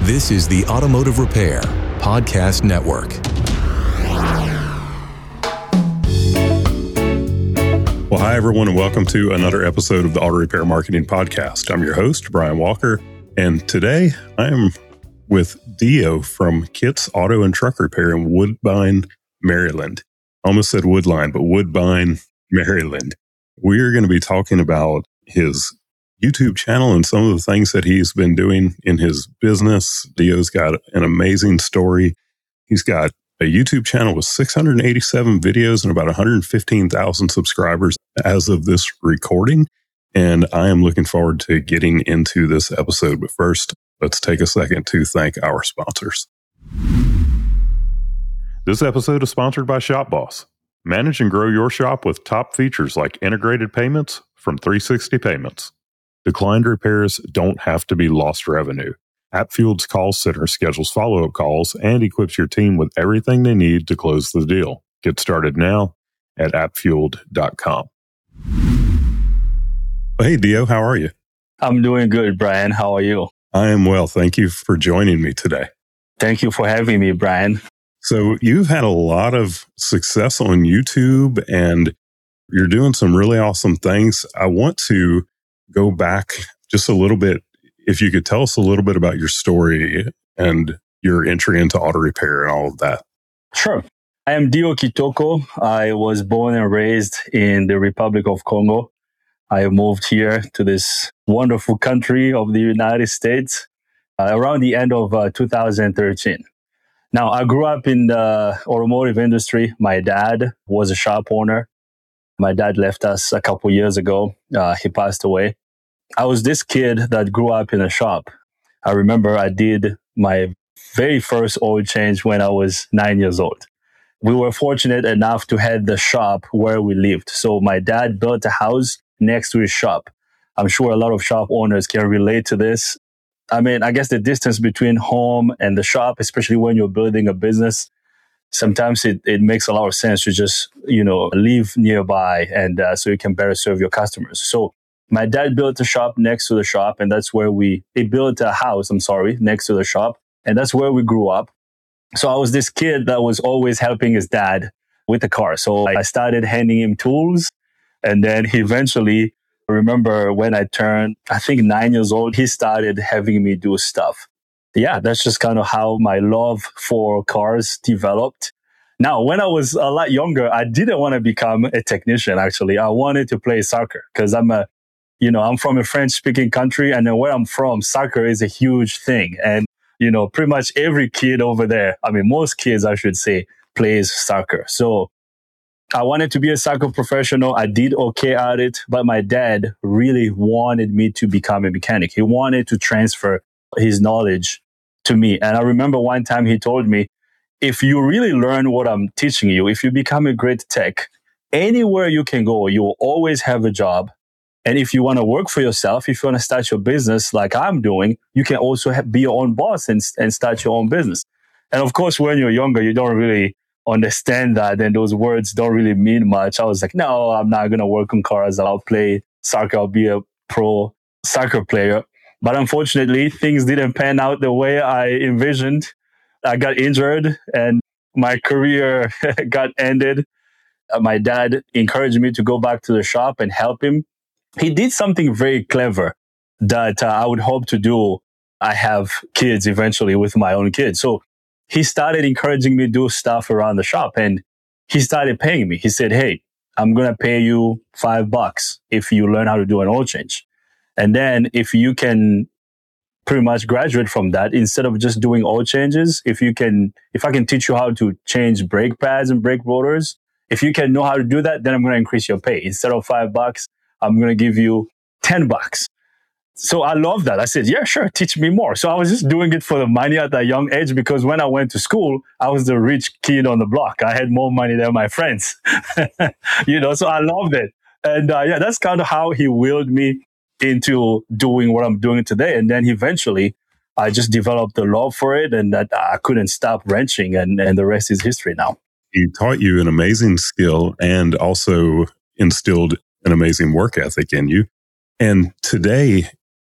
This is the Automotive Repair Podcast Network. Well, hi, everyone, and welcome to another episode of the Auto Repair Marketing Podcast. I'm your host, Brian Walker, and today I am with Dio from Kit's Auto and Truck Repair in Woodbine, Maryland. I almost said Woodline, but Woodbine, Maryland. We are going to be talking about his YouTube channel and some of the things that he's been doing in his business. Dio's got an amazing story. He's got a YouTube channel with 687 videos and about 115,000 subscribers as of this recording. And I am looking forward to getting into this episode. But first, let's take a second to thank our sponsors. This episode is sponsored by ShopBoss. Manage and grow your shop with top features like integrated payments from 360 Payments. Declined repairs don't have to be lost revenue. AppFueled's call center schedules follow-up calls and equips your team with everything they need to close the deal. Get started now at appfueled.com. Hey, Dio, how are you? I'm doing good, Brian. How are you? I am well. Thank you for joining me today. Thank you for having me, Brian. So you've had a lot of success on YouTube and you're doing some really awesome things. I want to go back just a little bit. If you could tell us a little bit about your story and your entry into auto repair and all of that. Sure. I am Dio Kitoko. I was born and raised in the Republic of Congo. I moved here to this wonderful country of the United States around the end of 2013. Now, I grew up in the automotive industry. My dad was a shop owner. My dad left us a couple years ago. He passed away. I was this kid that grew up in a shop. I remember I did my very first oil change when I was 9 years old. We were fortunate enough to have the shop where we lived. So my dad built a house next to his shop. I'm sure a lot of shop owners can relate to this. I mean, I guess the distance between home and the shop, especially when you're building a business, sometimes it makes a lot of sense to just, live nearby and so you can better serve your customers. So my dad built a shop next to the shop, and that's where he built a house, next to the shop. And that's where we grew up. So I was this kid that was always helping his dad with the car. So I started handing him tools. And then he eventually, I remember when I turned, I think 9 years old, he started having me do stuff. Yeah, that's just kind of how my love for cars developed. Now, when I was a lot younger, I didn't want to become a technician, actually. I wanted to play soccer because I'm from a French-speaking country, and then where I'm from, soccer is a huge thing. And, pretty much every kid over there, most kids, I should say, plays soccer. So I wanted to be a soccer professional. I did okay at it, but my dad really wanted me to become a mechanic. He wanted to transfer his knowledge to me. And I remember one time he told me, if you really learn what I'm teaching you, if you become a great tech, anywhere you can go, you will always have a job. And if you want to work for yourself, if you want to start your business like I'm doing, you can also be your own boss and start your own business. And of course, when you're younger, you don't really understand that. And those words don't really mean much. I was like, no, I'm not going to work on cars. I'll play soccer. I'll be a pro soccer player. But unfortunately, things didn't pan out the way I envisioned. I got injured and my career got ended. My dad encouraged me to go back to the shop and help him. He did something very clever that I would hope to do. I have kids eventually with my own kids. So he started encouraging me to do stuff around the shop and he started paying me. He said, hey, I'm going to pay you $5 if you learn how to do an oil change. And then if you can pretty much graduate from that, instead of just doing oil changes, if I can teach you how to change brake pads and brake rotors, if you can know how to do that, then I'm going to increase your pay. Instead of $5, I'm going to give you $10. So I love that. I said, yeah, sure, teach me more. So I was just doing it for the money at that young age because when I went to school, I was the rich kid on the block. I had more money than my friends, so I loved it. And that's kind of how he willed me into doing what I'm doing today. And then eventually I just developed the love for it and that I couldn't stop wrenching and the rest is history now. He taught you an amazing skill and also instilled an amazing work ethic in you. And today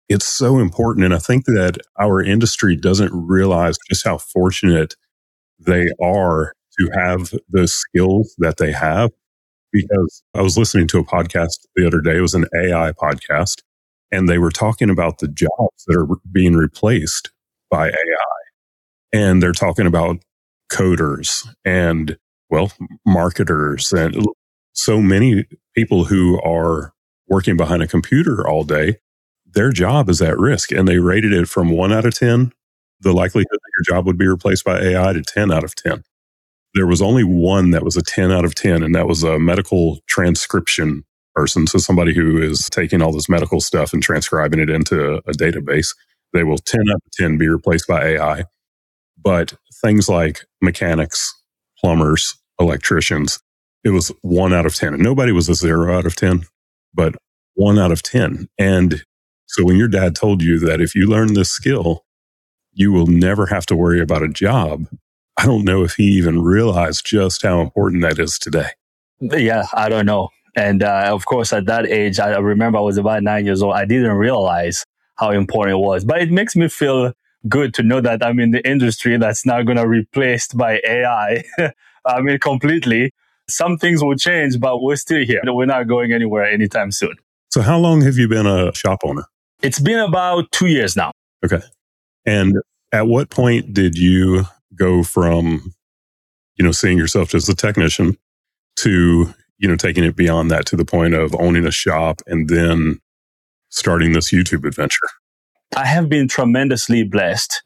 it's so important. And I think that our industry doesn't realize just how fortunate they are to have the skills that they have. Because I was listening to a podcast the other day, it was an AI podcast, and they were talking about the jobs that are being replaced by AI. And they're talking about coders and, well, marketers and so many people who are working behind a computer all day. Their job is at risk. And they rated it from 1 out of 10, the likelihood that your job would be replaced by AI, to 10 out of 10. There was only one that was a 10 out of 10, and that was a medical transcription person. So somebody who is taking all this medical stuff and transcribing it into a database. They will 10 out of 10 be replaced by AI. But things like mechanics, plumbers, electricians, it was 1 out of 10. And nobody was a 0 out of 10, but 1 out of 10. And so when your dad told you that if you learn this skill, you will never have to worry about a job, I don't know if he even realized just how important that is today. Yeah, I don't know. And of course, at that age, I remember I was about 9 years old. I didn't realize how important it was. But it makes me feel good to know that I'm in the industry that's now going to be replaced by AI. I mean, completely. Some things will change, but we're still here. We're not going anywhere anytime soon. So how long have you been a shop owner? It's been about 2 years now. Okay. And at what point did you go from, seeing yourself as a technician to, taking it beyond that to the point of owning a shop and then starting this YouTube adventure? I have been tremendously blessed.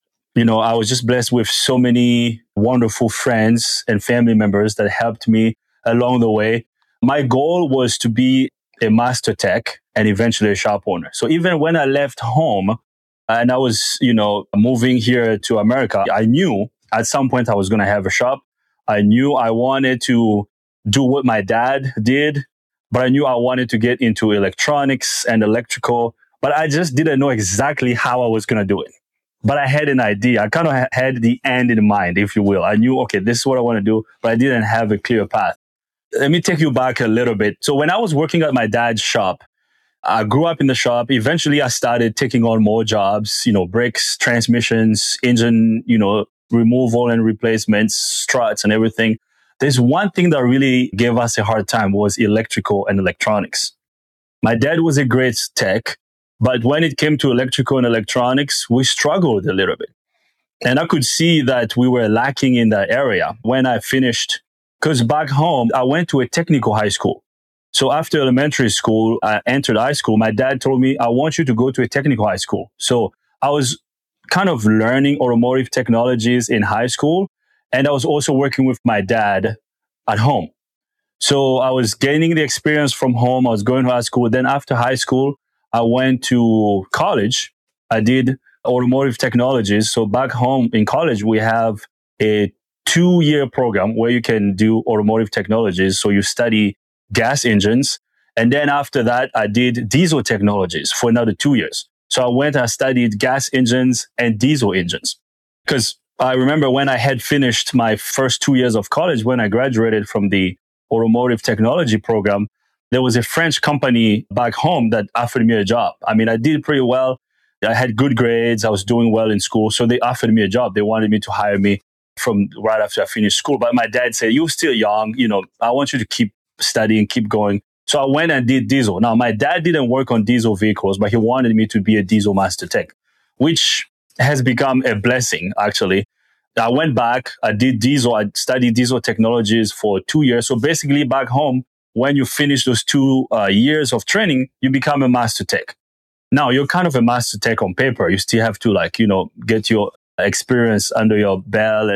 I was just blessed with so many wonderful friends and family members that helped me along the way. My goal was to be a master tech and eventually a shop owner. So even when I left home and I was, moving here to America, I knew at some point I was going to have a shop. I knew I wanted to do what my dad did, but I knew I wanted to get into electronics and electrical, but I just didn't know exactly how I was going to do it. But I had an idea. I kind of had the end in mind, if you will. I knew, okay, this is what I want to do, but I didn't have a clear path. Let me take you back a little bit. So when I was working at my dad's shop, I grew up in the shop. Eventually, I started taking on more jobs, brakes, transmissions, engine, removal and replacements, struts and everything. There's one thing that really gave us a hard time was electrical and electronics. My dad was a great tech, but when it came to electrical and electronics, we struggled a little bit. And I could see that we were lacking in that area when I finished. Because back home, I went to a technical high school. So after elementary school, I entered high school. My dad told me, I want you to go to a technical high school. So I was kind of learning automotive technologies in high school. And I was also working with my dad at home. So I was gaining the experience from home. I was going to high school. Then after high school, I went to college. I did automotive technologies. So back home in college, we have a 2-year program where you can do automotive technologies. So you study gas engines. And then after that, I did diesel technologies for another 2 years. So I went and studied gas engines and diesel engines. Because I remember when I had finished my first 2 years of college, when I graduated from the automotive technology program, there was a French company back home that offered me a job. I mean, I did pretty well. I had good grades. I was doing well in school. So they offered me a job. They wanted me to hire me from right after I finished school. But my dad said, you're still young. I want you to keep studying, keep going. So I went and did diesel. Now, my dad didn't work on diesel vehicles, but he wanted me to be a diesel master tech, which has become a blessing, actually. I went back, I did diesel, I studied diesel technologies for 2 years. So basically back home, when you finish those 2 years of training, you become a master tech. Now you're kind of a master tech on paper. You still have to get your experience under your belt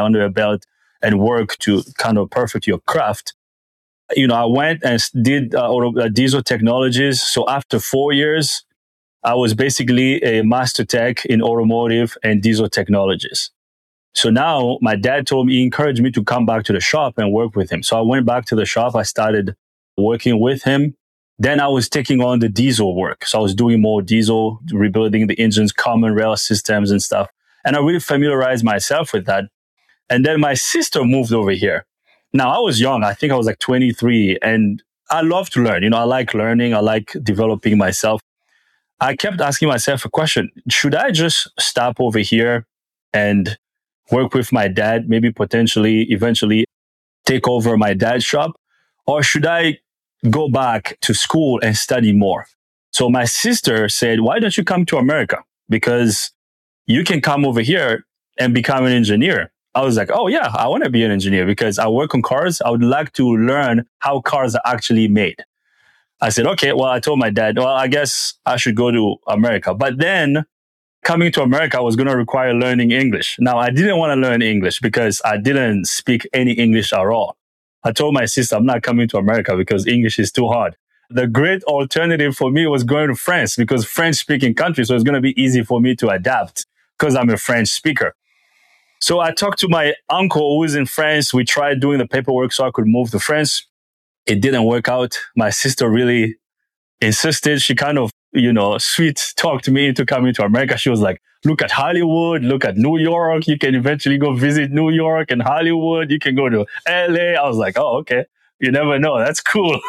and work to kind of perfect your craft. I went and did diesel technologies. So after 4 years, I was basically a master tech in automotive and diesel technologies. So now my dad told me, he encouraged me to come back to the shop and work with him. So I went back to the shop. I started working with him. Then I was taking on the diesel work. So I was doing more diesel, rebuilding the engines, common rail systems and stuff. And I really familiarized myself with that. And then my sister moved over here. Now I was young. I think I was like 23 and I love to learn. I like learning. I like developing myself. I kept asking myself a question. Should I just stop over here and work with my dad, maybe potentially, eventually take over my dad's shop? Or should I go back to school and study more? So my sister said, why don't you come to America? Because you can come over here and become an engineer. I was like, oh yeah, I want to be an engineer because I work on cars. I would like to learn how cars are actually made. I said, okay, well, I told my dad, well, I guess I should go to America. But then coming to America was going to require learning English. Now, I didn't want to learn English because I didn't speak any English at all. I told my sister, I'm not coming to America because English is too hard. The great alternative for me was going to France because French speaking country. So it's going to be easy for me to adapt because I'm a French speaker. So I talked to my uncle who is in France. We tried doing the paperwork so I could move to France. It didn't work out. My sister really insisted. She kind of, sweet talked me into coming to America. She was like, look at Hollywood, look at New York. You can eventually go visit New York and Hollywood. You can go to LA. I was like, oh, okay. You never know. That's cool.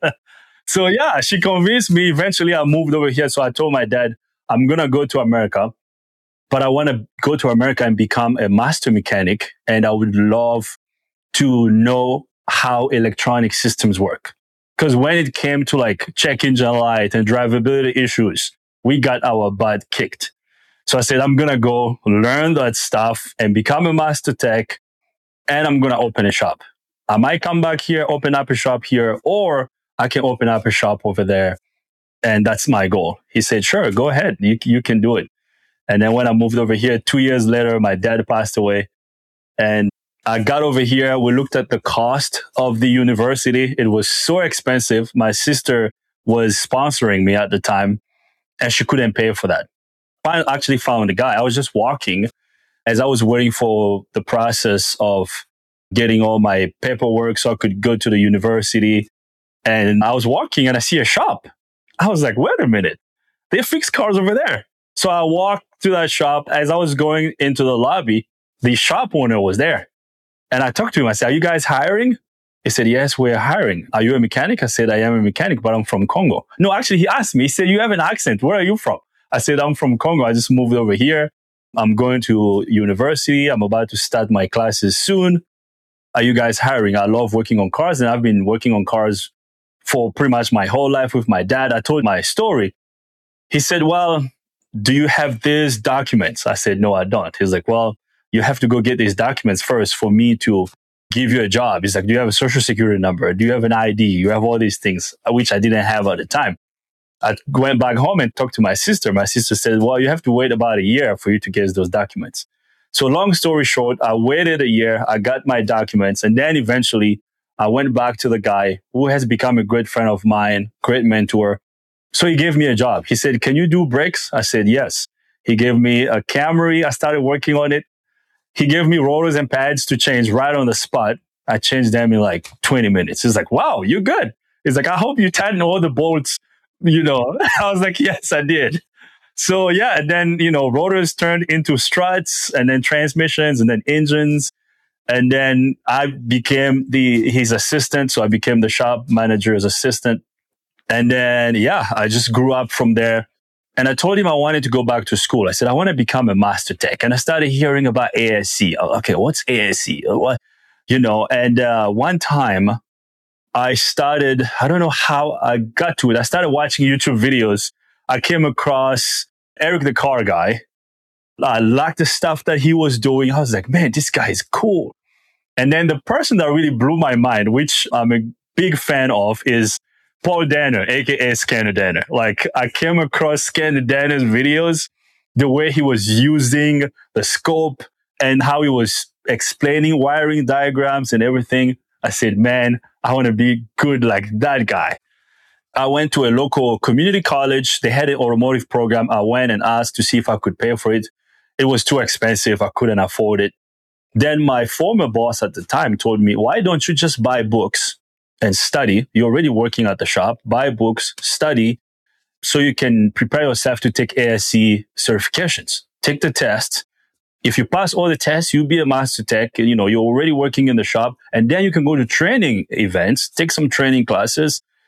So yeah, she convinced me. Eventually I moved over here. So I told my dad, I'm going to go to America, but I want to go to America and become a master mechanic. And I would love to know how electronic systems work. Because when it came to like check engine light and drivability issues, we got our butt kicked. So I said, I'm going to go learn that stuff and become a master tech. And I'm going to open a shop. I might come back here, open up a shop here, or I can open up a shop over there. And that's my goal. He said, sure, go ahead. You can do it. And then when I moved over here, 2 years later, my dad passed away. And I got over here. We looked at the cost of the university. It was so expensive. My sister was sponsoring me at the time and she couldn't pay for that. I actually found a guy. I was just walking as I was waiting for the process of getting all my paperwork so I could go to the university. And I was walking and I see a shop. I was like, wait a minute. They fix cars over there. So I walked to that shop. As I was going into the lobby, the shop owner was there. And I talked to him. I said, are you guys hiring? He said, yes, we're hiring. Are you a mechanic? I said, I am a mechanic, but I'm from Congo. No, actually, he asked me. He said, you have an accent. Where are you from? I said, I'm from Congo. I just moved over here. I'm going to university. I'm about to start my classes soon. Are you guys hiring? I love working on cars. And I've been working on cars for pretty much my whole life with my dad. I told my story. He said, well, do you have these documents? I said, no, I don't. He's like, well, you have to go get these documents first for me to give you a job. He's like, do you have a social security number? Do you have an ID? You have all these things, which I didn't have at the time. I went back home and talked to my sister. My sister said, well, you have to wait about a year for you to get those documents. So long story short, I waited a year. I got my documents. And then eventually I went back to the guy who has become a great friend of mine, great mentor. So he gave me a job. He said, can you do brakes? I said, yes. He gave me a Camry. I started working on it. He gave me rotors and pads to change right on the spot. I changed them in like 20 minutes. He's like, wow, you're good. He's like, I hope you tighten all the bolts, I was like, yes, I did. So yeah, and then, rotors turned into struts and then transmissions and then engines. And then I became his assistant. So I became the shop manager's assistant. And then, yeah, I just grew up from there. And I told him I wanted to go back to school. I said, I want to become a master tech. And I started hearing about ASE. Okay, what's ASE? What? And one time I started, I don't know how I got to it. I started watching YouTube videos. I came across Eric the Car Guy. I liked the stuff that he was doing. I was like, man, this guy is cool. And then the person that really blew my mind, which I'm a big fan of, is Paul Danner, aka Scanner Danner. Like, I came across Scanner Danner's videos, the way he was using the scope and how he was explaining wiring diagrams and everything. I said, man, I want to be good like that guy. I went to a local community college. They had an automotive program. I went and asked to see if I could pay for it. It was too expensive. I couldn't afford it. Then my former boss at the time told me, why don't you just buy books and study? You're already working at the shop. Buy books, study, so you can prepare yourself to take ASE certifications. Take the tests. If you pass all the tests, you'll be a master tech. You're already working in the shop. And then you can go to training events, take some training classes.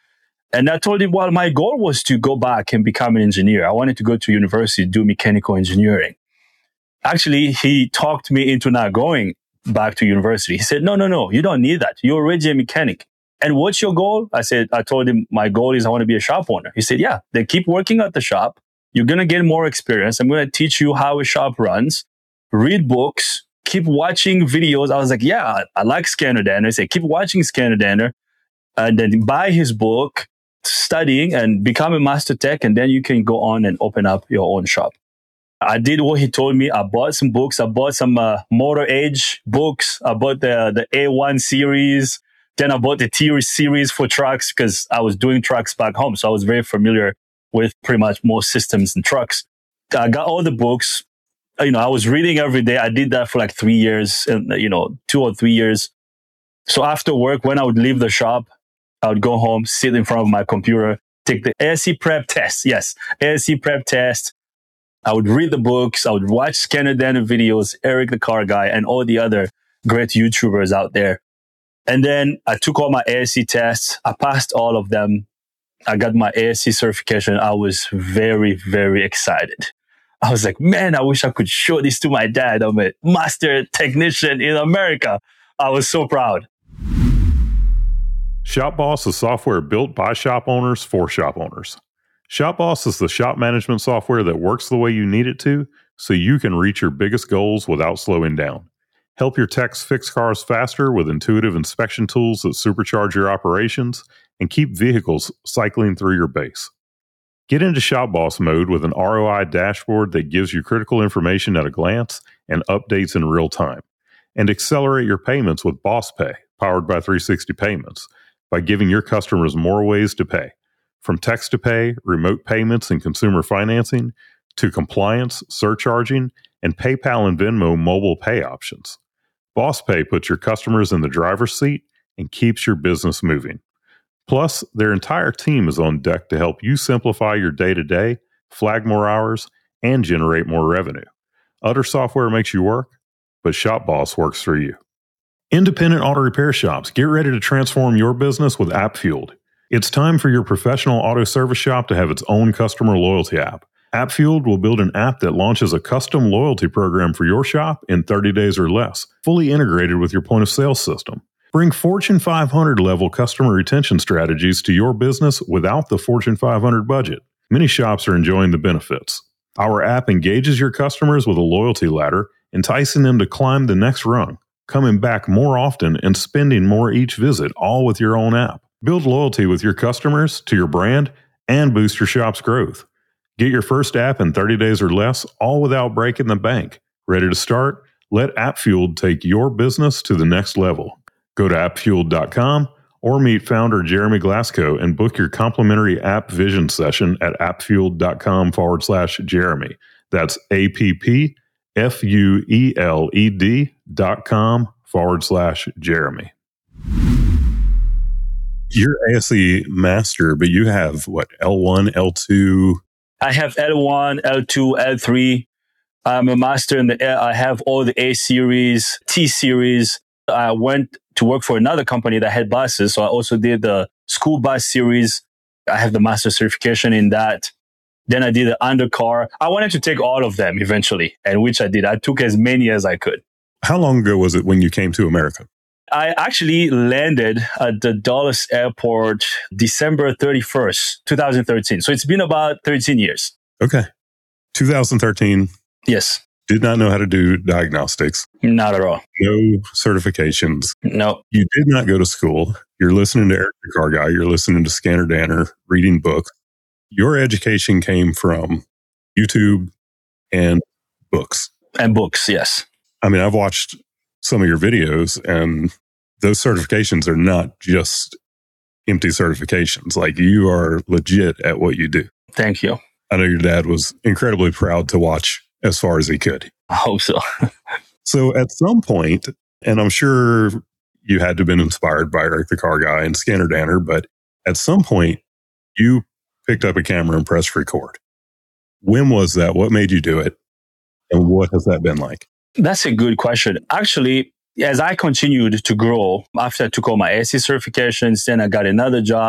And I told him, well, my goal was to go back and become an engineer. I wanted to go to university, do mechanical engineering. Actually, he talked me into not going back to university. He said, no, you don't need that. You're already a mechanic. And what's your goal? I told him, my goal is I want to be a shop owner. He said, yeah, then keep working at the shop. You're going to get more experience. I'm going to teach you how a shop runs. Read books. Keep watching videos. I was like, yeah, I like Scanner Danner. He said, keep watching Scanner Danner. And then buy his book, studying and become a master tech. And then you can go on and open up your own shop. I did what he told me. I bought some books. I bought some Motor Age books. I bought the A1 series. Then I bought the T series for trucks because I was doing trucks back home. So I was very familiar with pretty much most systems and trucks. I got all the books. I was reading every day. I did that for like 3 years, 2 or 3 years. So after work, when I would leave the shop, I would go home, sit in front of my computer, take the ASE prep test. Yes, ASE prep test. I would read the books. I would watch Scanner Danner videos, Eric the Car Guy, and all the other great YouTubers out there. And then I took all my ASE tests. I passed all of them. I got my ASE certification. I was very, very excited. I was like, man, I wish I could show this to my dad. I'm a master technician in America. I was so proud. ShopBoss is software built by shop owners for shop owners. ShopBoss is the shop management software that works the way you need it to, so you can reach your biggest goals without slowing down. Help your techs fix cars faster with intuitive inspection tools that supercharge your operations and keep vehicles cycling through your base. Get into ShopBoss mode with an ROI dashboard that gives you critical information at a glance and updates in real time. And accelerate your payments with BossPay, powered by 360 Payments, by giving your customers more ways to pay. From text to pay, remote payments and consumer financing, to compliance, surcharging, and PayPal and Venmo mobile pay options. BossPay puts your customers in the driver's seat and keeps your business moving. Plus, their entire team is on deck to help you simplify your day-to-day, flag more hours, and generate more revenue. Other software makes you work, but ShopBoss works for you. Independent auto repair shops, get ready to transform your business with AppFueled. It's time for your professional auto service shop to have its own customer loyalty app. AppFueled will build an app that launches a custom loyalty program for your shop in 30 days or less, fully integrated with your point of sale system. Bring Fortune 500 level customer retention strategies to your business without the Fortune 500 budget. Many shops are enjoying the benefits. Our app engages your customers with a loyalty ladder, enticing them to climb the next rung, coming back more often and spending more each visit, all with your own app. Build loyalty with your customers to your brand and boost your shop's growth. Get your first app in 30 days or less, all without breaking the bank. Ready to start? Let AppFueled take your business to the next level. Go to appfueled.com or meet founder Jeremy Glasgow and book your complimentary app vision session at appfueled.com/Jeremy. That's appfueled.com/Jeremy. You're ASE master, but you have what, L1, L2? I have L1, L2, L3. I'm a master I have all the A series, T series. I went to work for another company that had buses. So I also did the school bus series. I have the master certification in that. Then I did the undercar. I wanted to take all of them eventually, and which I did. I took as many as I could. How long ago was it when you came to America? I actually landed at the Dulles Airport December 31st, 2013. So it's been about 13 years. Okay. 2013. Yes. Did not know how to do diagnostics. Not at all. No certifications. No. You did not go to school. You're listening to Eric the Car Guy. You're listening to Scanner Danner, reading books. Your education came from YouTube and books. And books, yes. I mean, I've watched some of your videos, and those certifications are not just empty certifications. Like, you are legit at what you do. Thank you. I know your dad was incredibly proud to watch as far as he could. I hope so. So at some point, and I'm sure you had to have been inspired by Eric the Car Guy and Scanner Danner, but at some point you picked up a camera and pressed record. When was that? What made you do it? And what has that been like? That's a good question. Actually, as I continued to grow, after I took all my ASE certifications, then I got another job.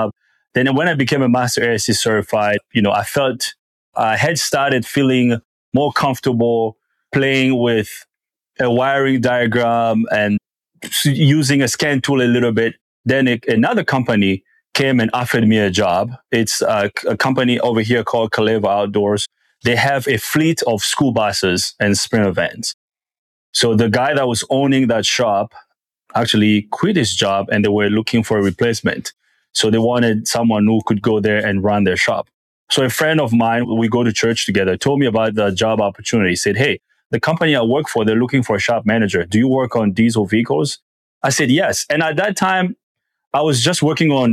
Then when I became a master ASC certified, I had started feeling more comfortable playing with a wiring diagram and using a scan tool a little bit. Then another company came and offered me a job. It's a company over here called Kaleva Outdoors. They have a fleet of school buses and sprinter vans. So the guy that was owning that shop actually quit his job and they were looking for a replacement. So they wanted someone who could go there and run their shop. So a friend of mine, we go to church together, told me about the job opportunity. He said, hey, the company I work for, they're looking for a shop manager. Do you work on diesel vehicles? I said, yes. And at that time, I was just working on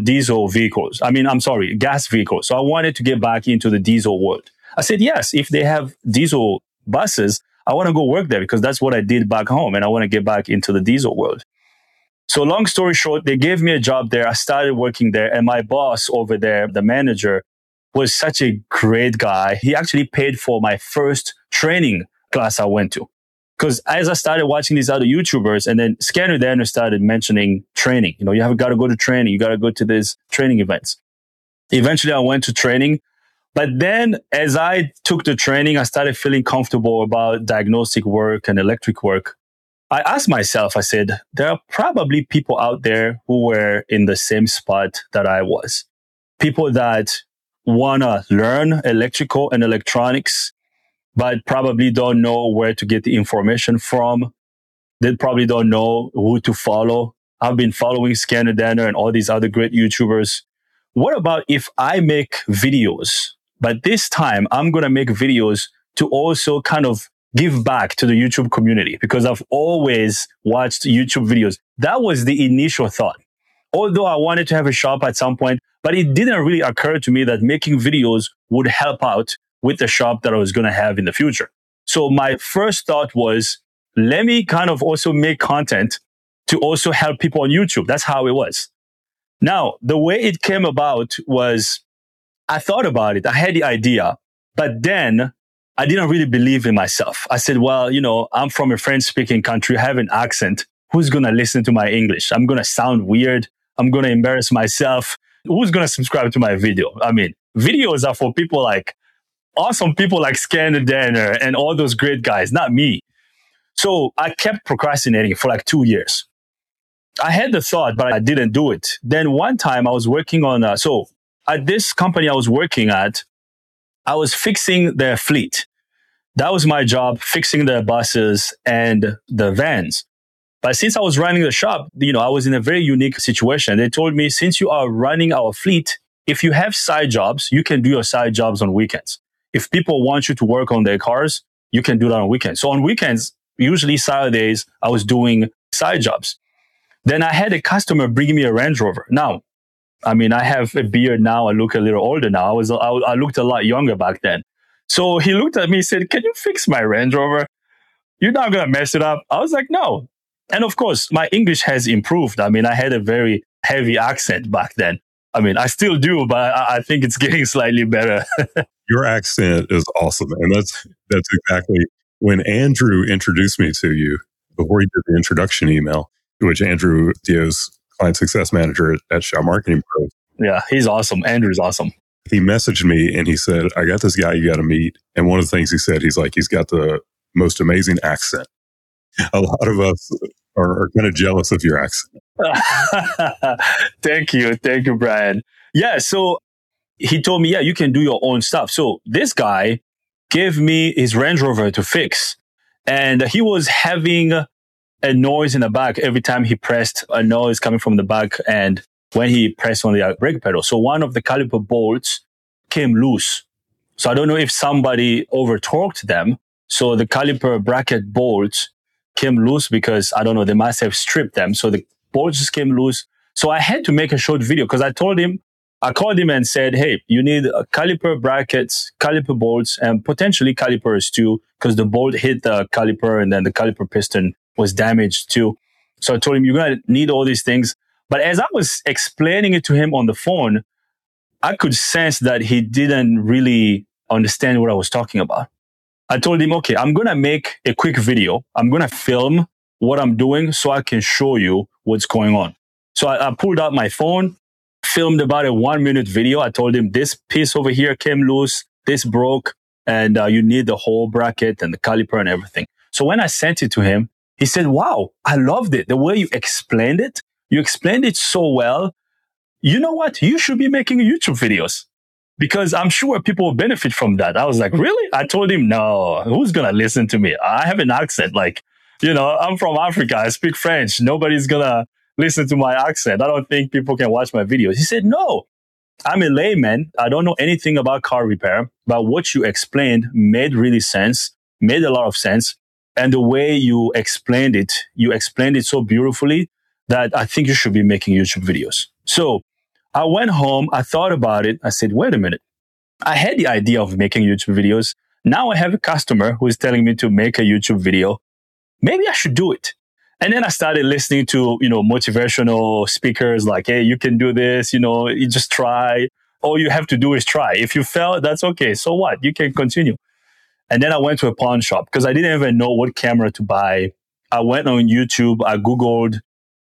gas vehicles. So I wanted to get back into the diesel world. I said, yes, if they have diesel buses, I want to go work there because that's what I did back home. And I want to get back into the diesel world. So long story short, they gave me a job there. I started working there and my boss over there, the manager, was such a great guy. He actually paid for my first training class I went to. Because as I started watching these other YouTubers and then Scanner Danner started mentioning training, you have got to go to training. You got to go to these training events. Eventually I went to training. But then as I took the training, I started feeling comfortable about diagnostic work and electric work. I asked myself, I said, there are probably people out there who were in the same spot that I was. People that want to learn electrical and electronics, but probably don't know where to get the information from. They probably don't know who to follow. I've been following Scanner Danner and all these other great YouTubers. What about if I make videos, but this time I'm going to make videos to also kind of give back to the YouTube community because I've always watched YouTube videos. That was the initial thought. Although I wanted to have a shop at some point, but it didn't really occur to me that making videos would help out with the shop that I was going to have in the future. So my first thought was, let me kind of also make content to also help people on YouTube. That's how it was. Now, the way it came about was I thought about it. I had the idea, but then I didn't really believe in myself. I said, well, I'm from a French-speaking country. I have an accent. Who's going to listen to my English? I'm going to sound weird. I'm going to embarrass myself. Who's going to subscribe to my video? I mean, videos are for people like awesome people like Scanner Danner and all those great guys, not me. So I kept procrastinating for like 2 years. I had the thought, but I didn't do it. Then one time I was working on, at this company I was working at, I was fixing their fleet. That was my job, fixing their buses and the vans. But since I was running the shop, I was in a very unique situation. They told me, since you are running our fleet, if you have side jobs, you can do your side jobs on weekends. If people want you to work on their cars, you can do that on weekends. So on weekends, usually Saturdays, I was doing side jobs. Then I had a customer bring me a Range Rover. Now, I have a beard now. I look a little older now. I looked a lot younger back then. So he looked at me and said, can you fix my Range Rover? You're not going to mess it up. I was like, no. And of course, my English has improved. I had a very heavy accent back then. I still do, but I think it's getting slightly better. Your accent is awesome. And that's exactly when Andrew introduced me to you before he did the introduction email, which Andrew Dio's client success manager at Shop Marketing Pros. Yeah, he's awesome. Andrew's awesome. He messaged me and he said, I got this guy you got to meet. And one of the things he said, he's got the most amazing accent. A lot of us are kind of jealous of your accent. Thank you, Brian. Yeah, so he told me, yeah, you can do your own stuff. So this guy gave me his Range Rover to fix. And he was having a noise in the back every time he pressed, a noise coming from the back and when he pressed on the brake pedal. So one of the caliper bolts came loose. So I don't know if somebody over-torqued them. So the caliper bracket bolts came loose because, I don't know, they must have stripped them. So the bolts just came loose. So I had to make a short video because I called him and said, hey, you need caliper brackets, caliper bolts, and potentially calipers too, because the bolt hit the caliper and then the caliper piston was damaged too. So I told him, you're going to need all these things. But as I was explaining it to him on the phone, I could sense that he didn't really understand what I was talking about. I told him, okay, I'm going to make a quick video. I'm going to film what I'm doing so I can show you what's going on. So I pulled out my phone, filmed about a 1-minute video. I told him this piece over here came loose, this broke, and you need the whole bracket and the caliper and everything. So when I sent it to him, he said, wow, I loved it. The way you explained it so well. You know what? You should be making YouTube videos because I'm sure people will benefit from that. I was like, really? I told him, no, who's going to listen to me? I have an accent. Like, I'm from Africa. I speak French. Nobody's going to listen to my accent. I don't think people can watch my videos. He said, no, I'm a layman. I don't know anything about car repair, but what you explained made a lot of sense. And the way you explained it so beautifully that I think you should be making YouTube videos. So I went home. I thought about it. I said, wait a minute. I had the idea of making YouTube videos. Now I have a customer who is telling me to make a YouTube video. Maybe I should do it. And then I started listening to, motivational speakers like, hey, you can do this, you just try. All you have to do is try. If you fail, that's okay. So what? You can continue. And then I went to a pawn shop because I didn't even know what camera to buy. I went on YouTube. I Googled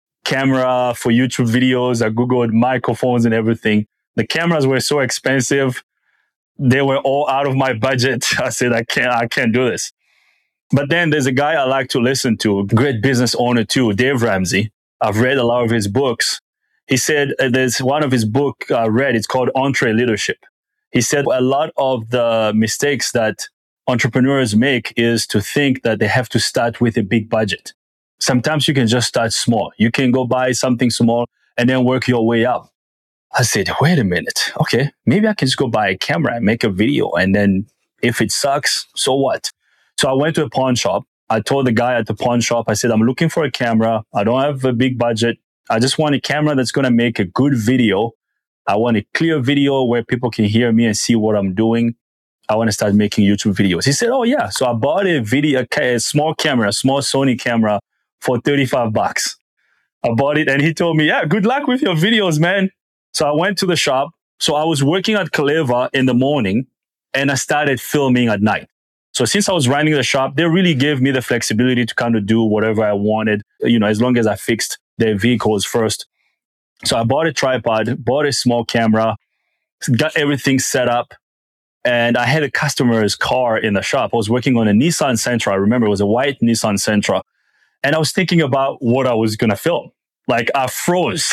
camera for YouTube videos. I Googled microphones and everything. The cameras were so expensive. They were all out of my budget. I said, I can't do this. But then there's a guy I like to listen to, a great business owner too, Dave Ramsey. I've read a lot of his books. He said there's one of his book I read. It's called EntreLeadership. He said a lot of the mistakes that entrepreneurs make is to think that they have to start with a big budget. Sometimes you can just start small. You can go buy something small and then work your way up. I said, wait a minute. Okay, maybe I can just go buy a camera and make a video. And then if it sucks, so what? So I went to a pawn shop. I told the guy at the pawn shop, I said, I'm looking for a camera. I don't have a big budget. I just want a camera that's going to make a good video. I want a clear video where people can hear me and see what I'm doing. I want to start making YouTube videos. He said, oh yeah. So I bought a small Sony camera for $35. I bought it and he told me, yeah, good luck with your videos, man. So I went to the shop. So I was working at Kaleva in the morning and I started filming at night. So since I was running the shop, they really gave me the flexibility to kind of do whatever I wanted, as long as I fixed their vehicles first. So I bought a tripod, bought a small camera, got everything set up. And I had a customer's car in the shop. I was working on a Nissan Sentra. I remember it was a white Nissan Sentra. And I was thinking about what I was going to film. Like I froze.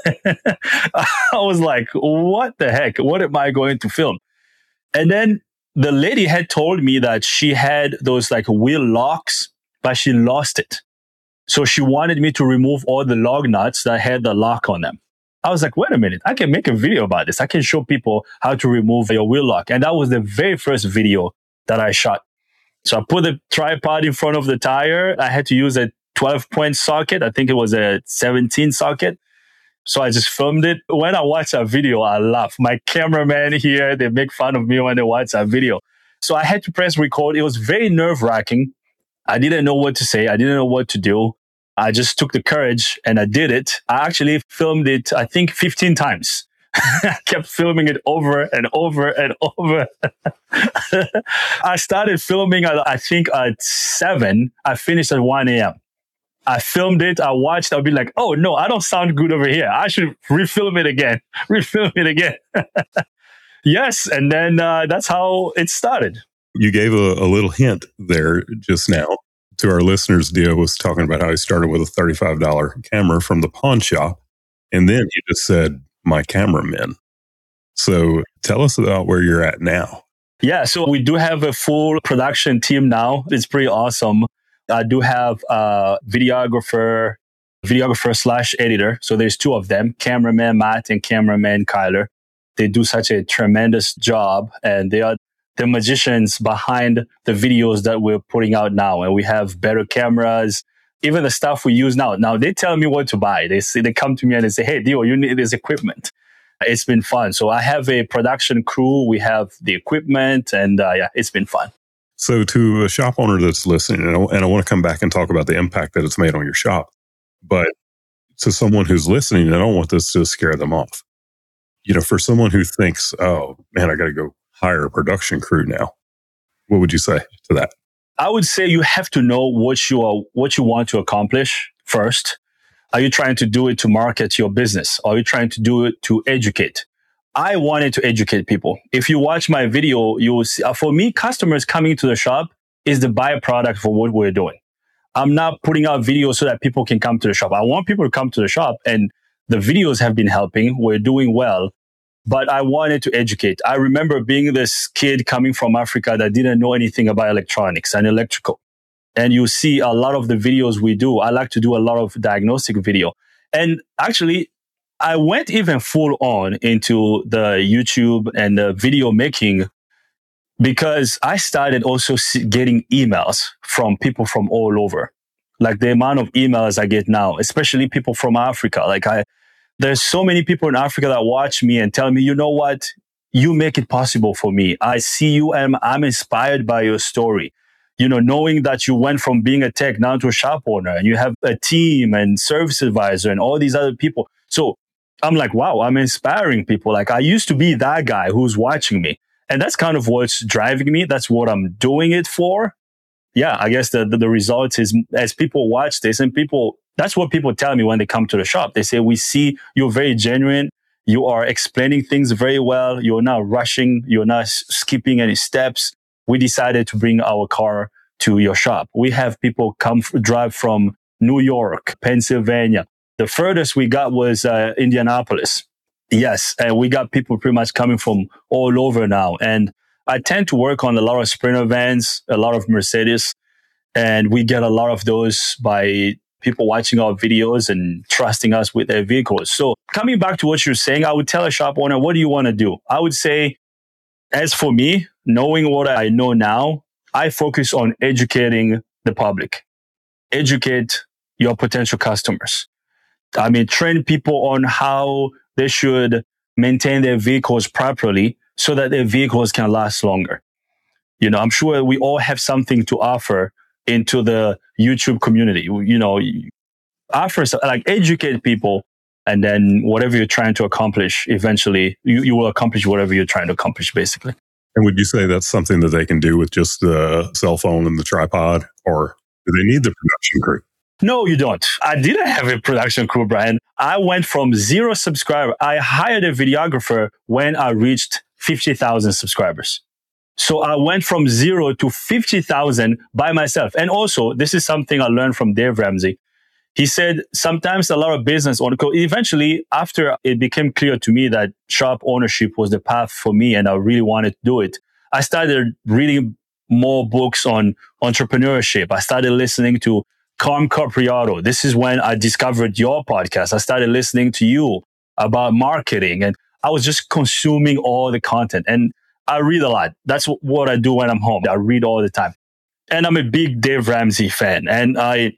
I was like, what the heck? What am I going to film? And then the lady had told me that she had those like wheel locks, but she lost it. So she wanted me to remove all the lug nuts that had the lock on them. I was like, wait a minute, I can make a video about this. I can show people how to remove your wheel lock. And that was the very first video that I shot. So I put the tripod in front of the tire. I had to use a 12-point socket. I think it was a 17 socket. So I just filmed it. When I watch that video, I laugh. My cameraman here, they make fun of me when they watch that video. So I had to press record. It was very nerve-wracking. I didn't know what to say. I didn't know what to do. I just took the courage and I did it. I actually filmed it, I think, 15 times. I kept filming it over and over and over. I started filming, I think, at 7. I finished at 1 a.m. I filmed it. I watched. I'll be like, oh, no, I don't sound good over here. I should refilm it again. Yes. And then that's how it started. You gave a little hint there just now. To our listeners, Dio was talking about how he started with a $35 camera from the pawn shop. And then he just said, my cameraman. So tell us about where you're at now. Yeah, so we do have a full production team now. It's pretty awesome. I do have a videographer / editor. So there's 2 of them, cameraman Matt and cameraman Kyler. They do such a tremendous job and they are the magicians behind the videos that we're putting out now. And we have better cameras, even the stuff we use now. Now they tell me what to buy. They come to me and they say, hey, Dio, you need this equipment. It's been fun. So I have a production crew. We have the equipment and it's been fun. So to a shop owner that's listening, and I want to come back and talk about the impact that it's made on your shop, but to someone who's listening, I don't want this to scare them off. For someone who thinks, oh man, I got to go hire a production crew now. What would you say to that? I would say you have to know what you want to accomplish first. Are you trying to do it to market your business? Are you trying to do it to educate? I wanted to educate people. If you watch my video, you will see, for me, customers coming to the shop is the byproduct for what we're doing. I'm not putting out videos so that people can come to the shop. I want people to come to the shop, and the videos have been helping. We're doing well, but I wanted to educate. I remember being this kid coming from Africa that didn't know anything about electronics and electrical. And you see a lot of the videos we do. I like to do a lot of diagnostic video. And actually, I went even full on into the YouTube and the video making because I started also getting emails from people from all over. Like the amount of emails I get now, especially people from Africa. There's so many people in Africa that watch me and tell me, you know what? You make it possible for me. I see you and I'm inspired by your story. You know, knowing that you went from being a tech now to a shop owner and you have a team and service advisor and all these other people. So I'm like, wow, I'm inspiring people. Like I used to be that guy who's watching me. And that's kind of what's driving me. That's what I'm doing it for. Yeah, I guess the result is as people watch this and that's what people tell me when they come to the shop. They say, we see you're very genuine. You are explaining things very well. You're not rushing. You're not skipping any steps. We decided to bring our car to your shop. We have people drive from New York, Pennsylvania. The furthest we got was Indianapolis. Yes, and we got people pretty much coming from all over now. And I tend to work on a lot of Sprinter vans, a lot of Mercedes, and we get a lot of those by people watching our videos and trusting us with their vehicles. So coming back to what you're saying, I would tell a shop owner, what do you want to do? I would say, as for me, knowing what I know now, I focus on educating the public, educate your potential customers. I mean, train people on how they should maintain their vehicles properly so that their vehicles can last longer. You know, I'm sure we all have something to offer into the YouTube community. You know, offer, like educate people, and then whatever you're trying to accomplish, eventually you will accomplish whatever you're trying to accomplish, basically. And would you say that's something that they can do with just the cell phone and the tripod, or do they need the production crew? No, you don't. I didn't have a production crew, Brian. I went from 0 subscribers. I hired a videographer when I reached 50,000 subscribers. So I went from 0 to 50,000 by myself. And also, this is something I learned from Dave Ramsey. He said sometimes a lot of business owners, eventually after it became clear to me that shop ownership was the path for me and I really wanted to do it, I started reading more books on entrepreneurship. I started listening to Carm Capriato. This is when I discovered your podcast. I started listening to you about marketing, and I was just consuming all the content. And I read a lot. That's what I do when I'm home. I read all the time. And I'm a big Dave Ramsey fan. And I,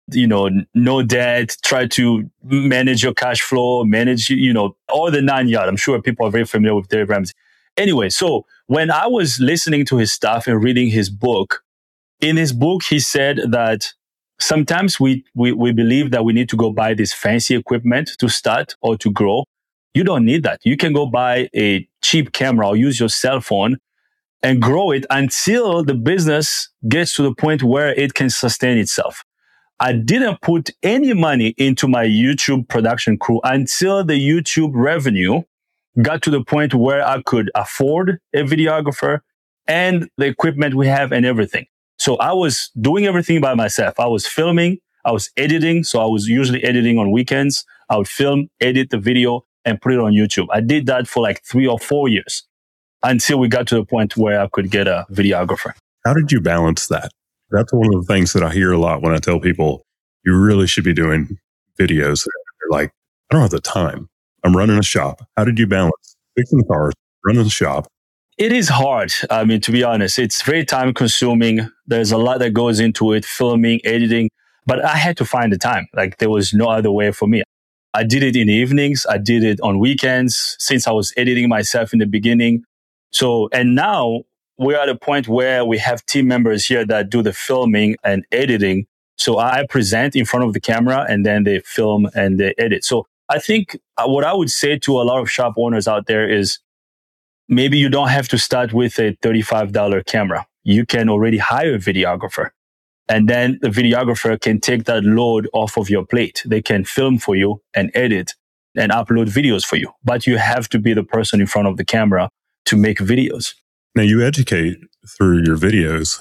no debt, try to manage your cash flow, manage, all the 9 yards. I'm sure people are very familiar with Dave Ramsey. Anyway, so when I was listening to his stuff and reading his book, in his book, he said that sometimes we believe that we need to go buy this fancy equipment to start or to grow. You don't need that. You can go buy a cheap camera or use your cell phone and grow it until the business gets to the point where it can sustain itself. I didn't put any money into my YouTube production crew until the YouTube revenue got to the point where I could afford a videographer and the equipment we have and everything. So I was doing everything by myself. I was filming, I was editing. So I was usually editing on weekends. I would film, edit the video, and put it on YouTube. I did that for like 3 or 4 years until we got to the point where I could get a videographer. How did you balance that? That's one of the things that I hear a lot when I tell people you really should be doing videos. They're like, I don't have the time. I'm running a shop. How did you balance fixing cars, running a shop? It is hard. I mean, to be honest, it's very time consuming. There's a lot that goes into it, filming, editing, but I had to find the time. Like there was no other way for me. I did it in the evenings. I did it on weekends since I was editing myself in the beginning. So, and now we're at a point where we have team members here that do the filming and editing. So I present in front of the camera and then they film and they edit. So I think what I would say to a lot of shop owners out there is maybe you don't have to start with a $35 camera. You can already hire a videographer. And then the videographer can take that load off of your plate. They can film for you and edit and upload videos for you. But you have to be the person in front of the camera to make videos. Now, you educate through your videos.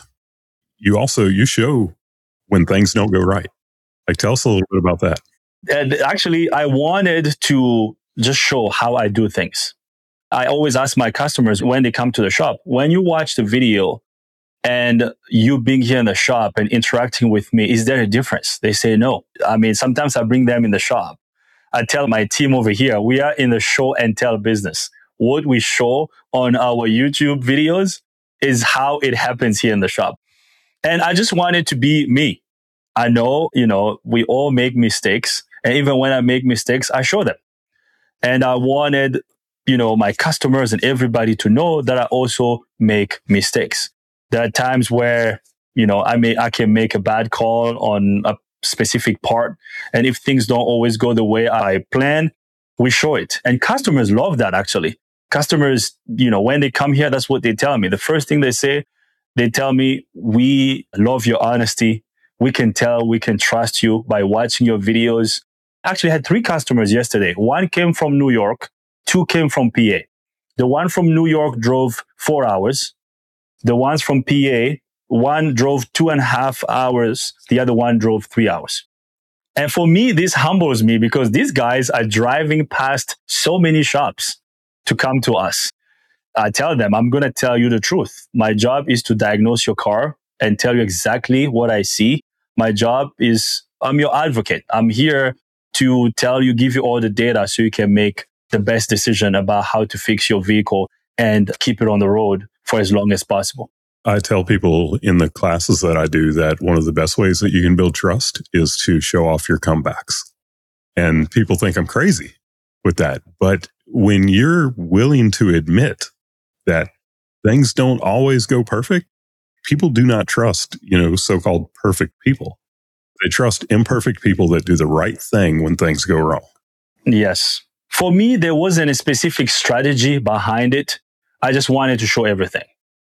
You show when things don't go right. Like, tell us a little bit about that. And actually, I wanted to just show how I do things. I always ask my customers when they come to the shop, when you watch the video and you being here in the shop and interacting with me, is there a difference? They say no. I mean, sometimes I bring them in the shop. I tell my team over here, we are in the show and tell business. What we show on our YouTube videos is how it happens here in the shop. And I just wanted to be me. I know, we all make mistakes. And even when I make mistakes, I show them. And I wanted, my customers and everybody to know that I also make mistakes. There are times where, I can make a bad call on a specific part. And if things don't always go the way I plan, we show it. And customers love that, actually. Customers, when they come here, that's what they tell me. The first thing they say, they tell me, we love your honesty. We can tell, we can trust you by watching your videos. Actually, I had 3 customers yesterday. 1 came from New York, 2 came from PA. The one from New York drove 4 hours. The ones from PA, one drove 2.5 hours. The other one drove 3 hours. And for me, this humbles me because these guys are driving past so many shops to come to us. I tell them, I'm going to tell you the truth. My job is to diagnose your car and tell you exactly what I see. My job is, I'm your advocate. I'm here to tell you, give you all the data so you can make the best decision about how to fix your vehicle and keep it on the road for as long as possible. I tell people in the classes that I do that one of the best ways that you can build trust is to show off your comebacks. And people think I'm crazy with that. But when you're willing to admit that things don't always go perfect, people do not trust, so-called perfect people. They trust imperfect people that do the right thing when things go wrong. Yes. For me, there wasn't a specific strategy behind it. I just wanted to show everything.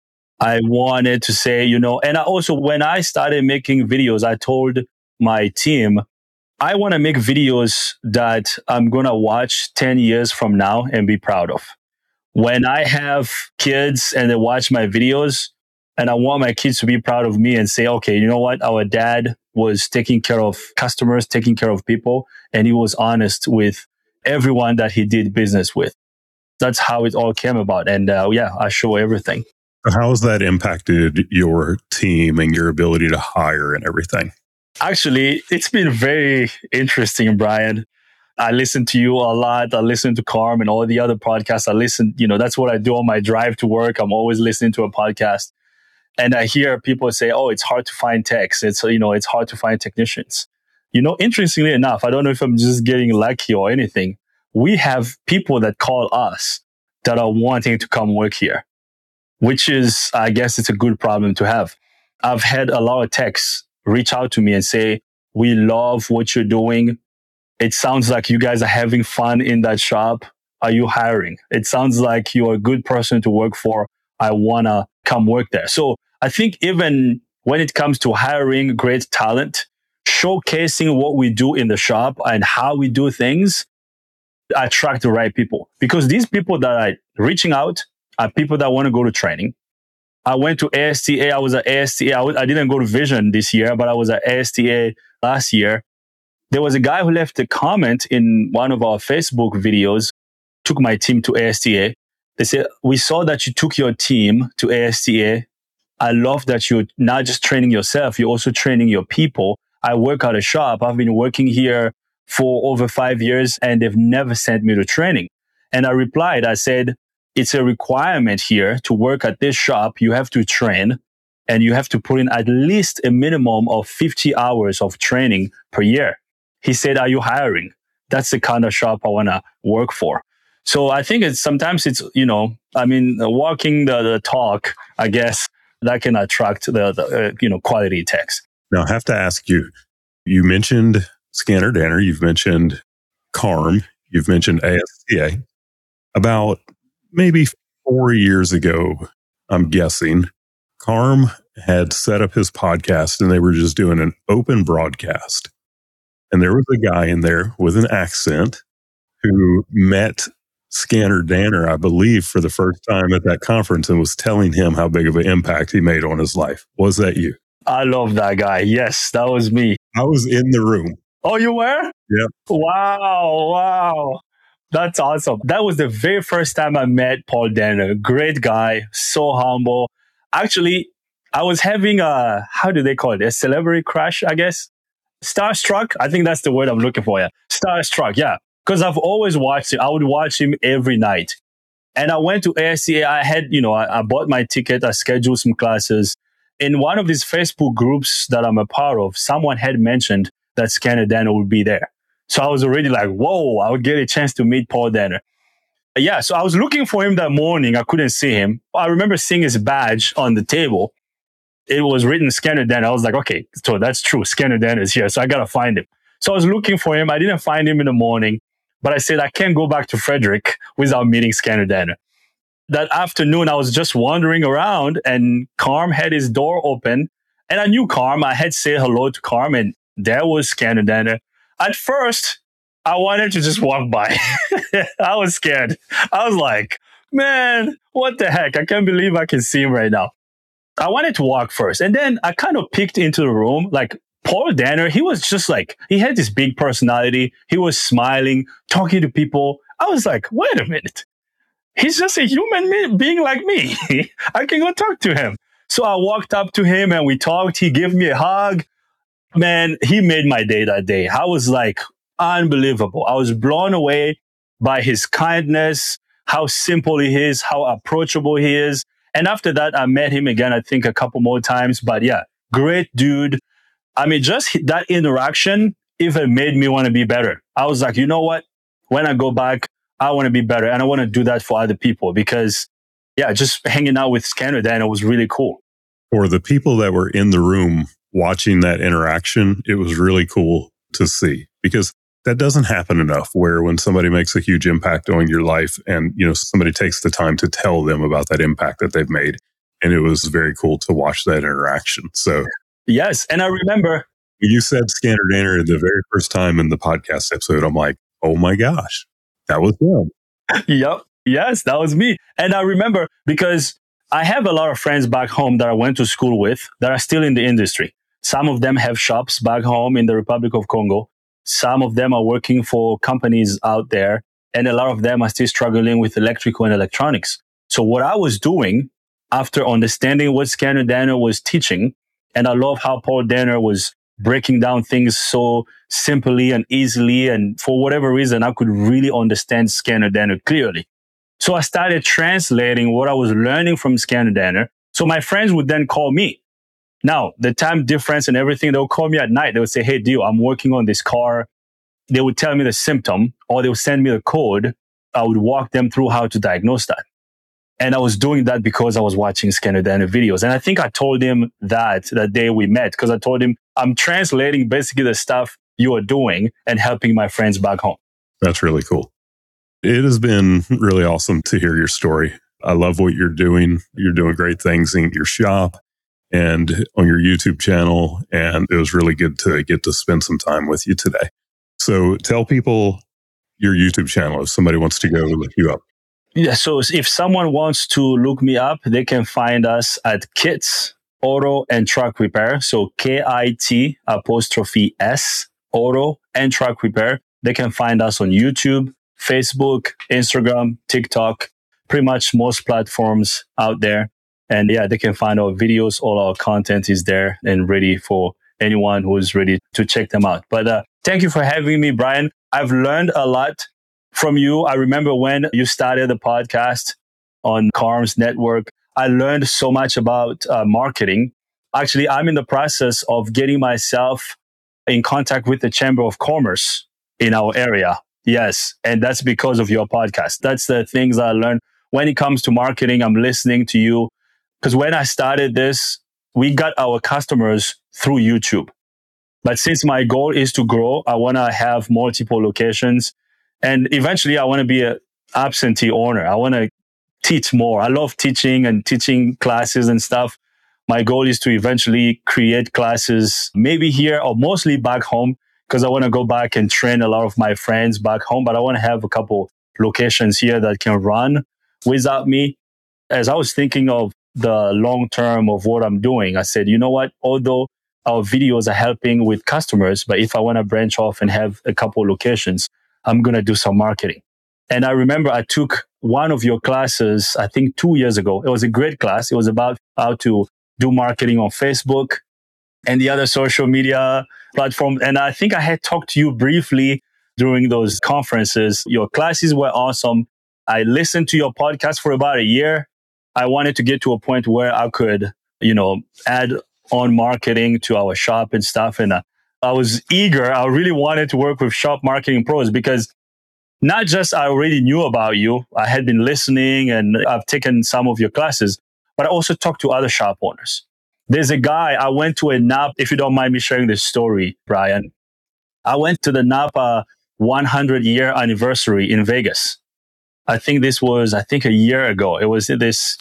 I wanted to say, and I also, when I started making videos, I told my team, I want to make videos that I'm going to watch 10 years from now and be proud of. When I have kids and they watch my videos, and I want my kids to be proud of me and say, okay, you know what? Our dad was taking care of customers, taking care of people, and he was honest with everyone that he did business with. That's how it all came about. And I show everything. How has that impacted your team and your ability to hire and everything? Actually, it's been very interesting, Brian. I listen to you a lot. I listen to Carm and all the other podcasts. I listen, that's what I do on my drive to work. I'm always listening to a podcast. And I hear people say, oh, it's hard to find techs. It's hard to find technicians. Interestingly enough, I don't know if I'm just getting lucky or anything. We have people that call us that are wanting to come work here, which is, I guess it's a good problem to have. I've had a lot of techs reach out to me and say, we love what you're doing. It sounds like you guys are having fun in that shop. Are you hiring? It sounds like you're a good person to work for. I want to come work there. So I think even when it comes to hiring great talent, showcasing what we do in the shop and how we do things, attract the right people. Because these people that are reaching out are people that want to go to training. I went to ASTA. I was at ASTA. I didn't go to Vision this year, but I was at ASTA last year. There was a guy who left a comment in one of our Facebook videos, took my team to ASTA. They said, we saw that you took your team to ASTA. I love that you're not just training yourself, you're also training your people. I work at a shop. I've been working here for over 5 years and they've never sent me to training. And I replied, I said, it's a requirement here to work at this shop. You have to train and you have to put in at least a minimum of 50 hours of training per year. He said, are you hiring? That's the kind of shop I want to work for. So I think sometimes it's, walking the talk, I guess, that can attract the quality techs. Now, I have to ask you, you mentioned Scanner Danner, you've mentioned Carm, you've mentioned ASTA. About maybe 4 years ago, I'm guessing, Carm had set up his podcast and they were just doing an open broadcast. And there was a guy in there with an accent who met Scanner Danner, I believe, for the first time at that conference and was telling him how big of an impact he made on his life. Was that you? I love that guy. Yes, that was me. I was in the room. Oh, you were? Yeah. Wow. That's awesome. That was the very first time I met Paul Danner. Great guy, so humble. Actually, I was having how do they call it? A celebrity crush, I guess. Starstruck. I think that's the word I'm looking for. Yeah. Starstruck. Yeah. Because I've always watched him. I would watch him every night. And I went to ASCA. I had, I bought my ticket. I scheduled some classes. In one of these Facebook groups that I'm a part of, someone had mentioned that Scanner Danner would be there. So I was already like, whoa, I would get a chance to meet Paul Danner. Yeah, so I was looking for him that morning. I couldn't see him. I remember seeing his badge on the table. It was written Scanner Danner. I was like, okay, so that's true. Scanner Danner is here. So I got to find him. So I was looking for him. I didn't find him in the morning, but I said, I can't go back to Frederick without meeting Scanner Danner. That afternoon, I was just wandering around and Carm had his door open and I knew Carm. I had said hello to Carm and there was Scanner Danner. At first, I wanted to just walk by. I was scared. I was like, man, what the heck? I can't believe I can see him right now. I wanted to walk first. And then I kind of peeked into the room. Like Paul Danner, he was just like, he had this big personality. He was smiling, talking to people. I was like, wait a minute. He's just a human being like me. I can go talk to him. So I walked up to him and we talked. He gave me a hug. Man, he made my day that day. I was like, unbelievable. I was blown away by his kindness, how simple he is, how approachable he is. And after that, I met him again, I think a couple more times. But yeah, great dude. I mean, just that interaction even made me want to be better. I was like, you know what? When I go back, I want to be better. And I want to do that for other people because, yeah, just hanging out with Scanner Danner was really cool. For the people that were in the room watching that interaction, it was really cool to see because that doesn't happen enough where when somebody makes a huge impact on your life and, somebody takes the time to tell them about that impact that they've made. And it was very cool to watch that interaction. So, yes. And I remember you said Scanner Danner the very first time in the podcast episode. I'm like, oh my gosh, that was him. Yep. Yes, that was me. And I remember because I have a lot of friends back home that I went to school with that are still in the industry. Some of them have shops back home in the Republic of Congo. Some of them are working for companies out there. And a lot of them are still struggling with electrical and electronics. So what I was doing after understanding what Scanner Danner was teaching, and I love how Paul Danner was breaking down things so simply and easily. And for whatever reason, I could really understand Scanner Danner clearly. So I started translating what I was learning from Scanner Danner. So my friends would then call me. Now, the time difference and everything, they'll call me at night. They would say, hey, Dio, I'm working on this car. They would tell me the symptom or they would send me the code. I would walk them through how to diagnose that. And I was doing that because I was watching Scanner Danner videos. And I think I told him that day we met because I told him I'm translating basically the stuff you are doing and helping my friends back home. That's really cool. It has been really awesome to hear your story. I love what you're doing. You're doing great things in your shop and on your YouTube channel. And it was really good to get to spend some time with you today. So tell people your YouTube channel if somebody wants to go look you up. Yeah, so if someone wants to look me up, they can find us at Kits Auto and Truck Repair. So KIT ' Auto and Truck Repair. They can find us on YouTube, Facebook, Instagram, TikTok, pretty much most platforms out there. And yeah, they can find our videos. All our content is there and ready for anyone who is ready to check them out. But thank you for having me, Brian. I've learned a lot from you. I remember when you started the podcast on Carm's network, I learned so much about marketing. Actually, I'm in the process of getting myself in contact with the Chamber of Commerce in our area. Yes. And that's because of your podcast. That's the things I learned. When it comes to marketing, I'm listening to you. Because when I started this, we got our customers through YouTube. But since my goal is to grow, I want to have multiple locations. And eventually, I want to be an absentee owner. I want to teach more. I love teaching and teaching classes and stuff. My goal is to eventually create classes, maybe here or mostly back home, because I want to go back and train a lot of my friends back home. But I want to have a couple locations here that can run without me. As I was thinking of the long term of what I'm doing, I said, you know what? Although our videos are helping with customers, but if I want to branch off and have a couple locations, I'm going to do some marketing. And I remember I took one of your classes, I think 2 years ago. It was a great class. It was about how to do marketing on Facebook and the other social media platform. And I think I had talked to you briefly during those conferences. Your classes were awesome. I listened to your podcast for about a year. I wanted to get to a point where I could, add on marketing to our shop and stuff. And I was eager. I really wanted to work with Shop Marketing Pros because not just I already knew about you. I had been listening and I've taken some of your classes, but I also talked to other shop owners. There's a guy, I went to a Napa, if you don't mind me sharing this story, Brian. I went to the Napa 100-year anniversary in Vegas. I think this was, a year ago. It was at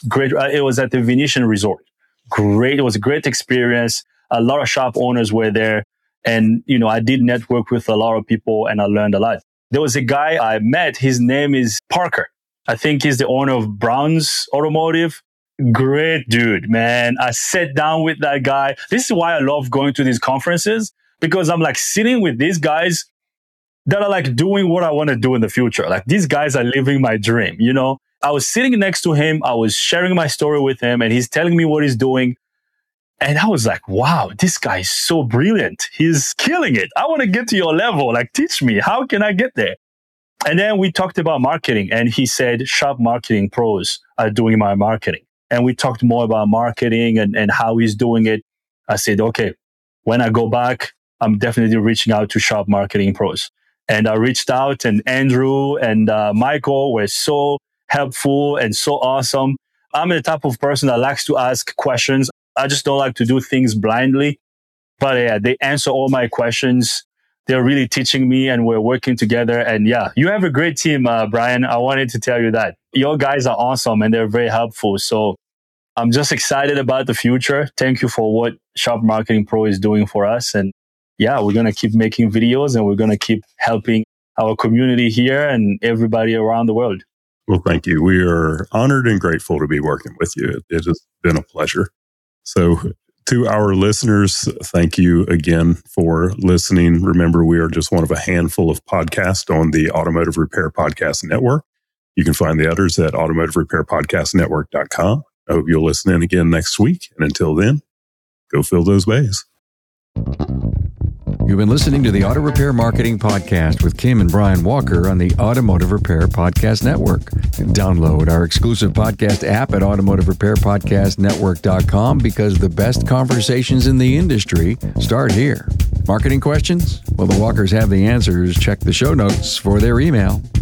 the Venetian Resort. Great. It was a great experience. A lot of shop owners were there. And, I did network with a lot of people and I learned a lot. There was a guy I met. His name is Parker. I think he's the owner of Brown's Automotive. Great dude, man. I sat down with that guy. This is why I love going to these conferences, because I'm like sitting with these guys that are like doing what I want to do in the future. Like these guys are living my dream, I was sitting next to him. I was sharing my story with him and he's telling me what he's doing. And I was like, wow, this guy is so brilliant. He's killing it. I want to get to your level. Like, teach me. How can I get there? And then we talked about marketing and he said, Shop Marketing Pros are doing my marketing. And we talked more about marketing and how he's doing it. I said, okay, when I go back, I'm definitely reaching out to Shop Marketing Pros. And I reached out and Andrew and Michael were so helpful and so awesome. I'm the type of person that likes to ask questions. I just don't like to do things blindly. But yeah, they answer all my questions. They're really teaching me and we're working together. And yeah, you have a great team, Brian. I wanted to tell you that. Your guys are awesome and they're very helpful. So I'm just excited about the future. Thank you for what Shop Marketing Pro is doing for us. And yeah, we're going to keep making videos and we're going to keep helping our community here and everybody around the world. Well, thank you. We are honored and grateful to be working with you. It has been a pleasure. So to our listeners, thank you again for listening. Remember, we are just one of a handful of podcasts on the Automotive Repair Podcast Network. You can find the others at automotiverepairpodcastnetwork.com. I hope you'll listen in again next week. And until then, go fill those bays. You've been listening to the Auto Repair Marketing Podcast with Kim and Brian Walker on the Automotive Repair Podcast Network. Download our exclusive podcast app at automotiverepairpodcastnetwork.com because the best conversations in the industry start here. Marketing questions? Well, the Walkers have the answers. Check the show notes for their email.